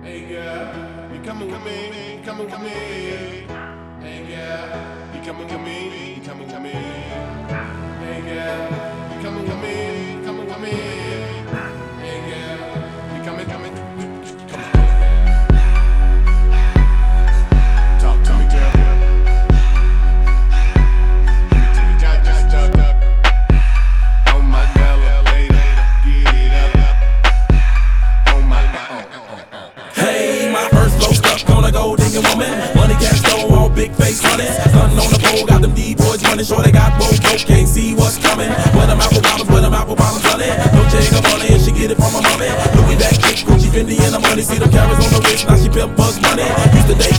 Hey girl, you coming with me? You coming with me? Hey girl, you coming with me? You coming with me? Hey girl, you coming with me? You coming with me? Hey girl, you coming? Talk to me, girl. Oh my girl, lady, get it up. Oh my. Hey, my first blow stuck on a gold digging woman. Money cash flow, all big face running. Nothing on the pole, got them D-boys running. Sure they got both, can't see what's coming. Where them apple bottoms running. No check of money, and she get it from my mommy. Louis back, kick, Gucci, Fendi, and the money. See them carrots on the wrist, now she pimp buzz money. Used to date